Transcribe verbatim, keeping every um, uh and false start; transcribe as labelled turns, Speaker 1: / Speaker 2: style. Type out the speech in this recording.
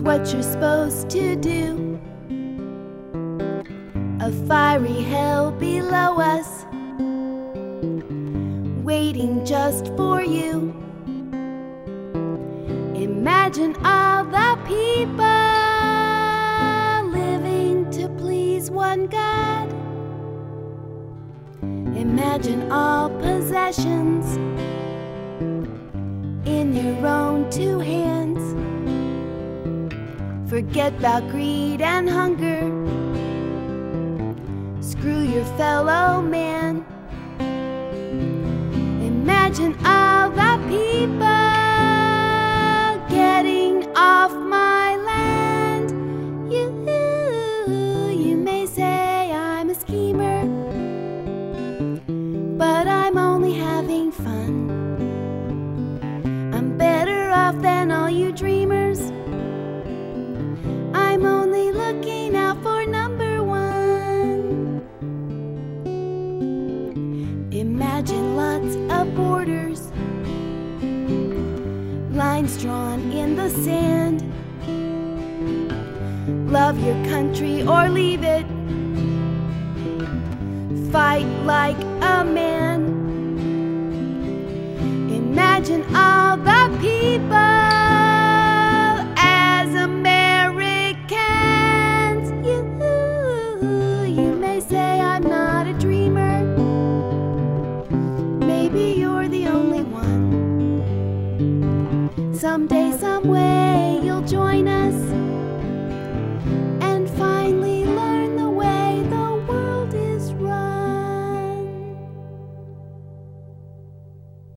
Speaker 1: It's what you're supposed to do. A fiery hell below us, waiting just for you. Imagine all the people living to please one God. Imagine all possessions in your own two hands. Forget about greed and hunger. Screw your fellow man. Imagine all the people getting off my land. You, you may say I'm a schemer, but I'm only having fun. I'm better off than all you dreamers. I'm only looking out for number one. Imagine lots of borders, lines drawn in the sand. Love your country or leave it. Fight like a man. Imagine all the people